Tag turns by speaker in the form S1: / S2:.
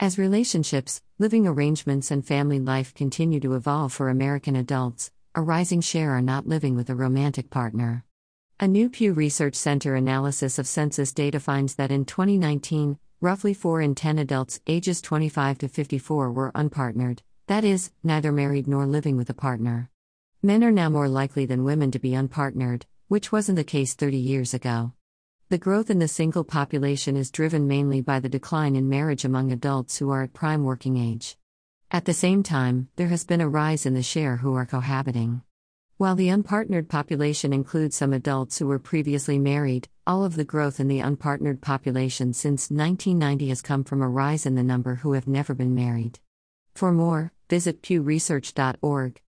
S1: As relationships, living arrangements, and family life continue to evolve for American adults, a rising share are not living with a romantic partner. A new Pew Research Center analysis of census data finds that in 2019, roughly 4 in 10 adults ages 25 to 54 were unpartnered, that is, neither married nor living with a partner. Men are now more likely than women to be unpartnered, which wasn't the case 30 years ago. The growth in the single population is driven mainly by the decline in marriage among adults who are at prime working age. At the same time, there has been a rise in the share who are cohabiting. While the unpartnered population includes some adults who were previously married, all of the growth in the unpartnered population since 1990 has come from a rise in the number who have never been married. For more, visit pewresearch.org.